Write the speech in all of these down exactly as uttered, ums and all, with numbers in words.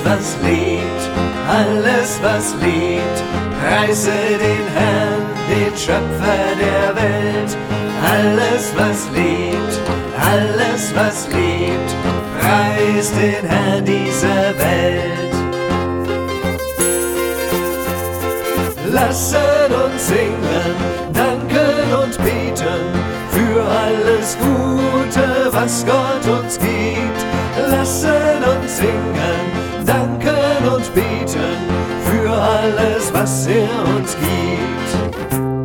was lebt, alles, was lebt, preise den Herrn, den Schöpfer der Welt. Alles, was lebt, alles, was lebt, preist den Herrn dieser Welt. Lasset uns singen, danken und beten für alles Gute, was Gott uns gibt. Lasset uns singen, danken und beten für alles, was er uns gibt.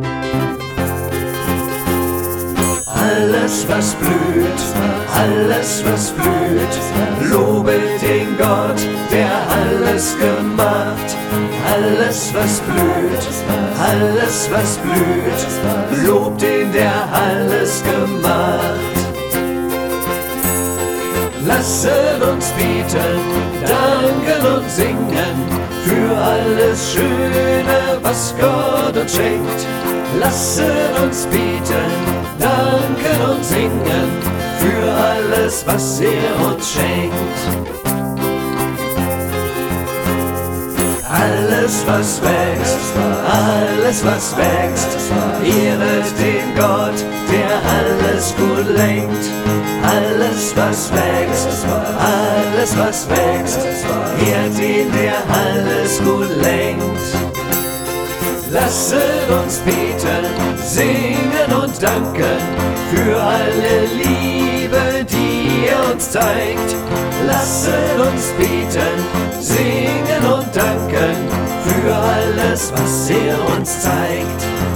Alles, was blüht, alles, was blüht, lobet den Gott, der alles gemacht. Alles, was blüht, alles, was blüht, lobt den, der alles gemacht. Lasset uns beten, danken und singen für alles Schöne, was Gott uns schenkt. Lasset uns beten, danken und singen für alles, was er uns schenkt. Alles, was wächst, alles, was wächst, ehret den Gott, der alles gut lenkt. Alles, was wächst, alles, was wächst, ehrt ihn, der alles gut lenkt. Lasset uns beten, singen und danken für alle Liebe, die er uns zeigt. Lasset uns beten, singen und danken für alles, was er uns zeigt.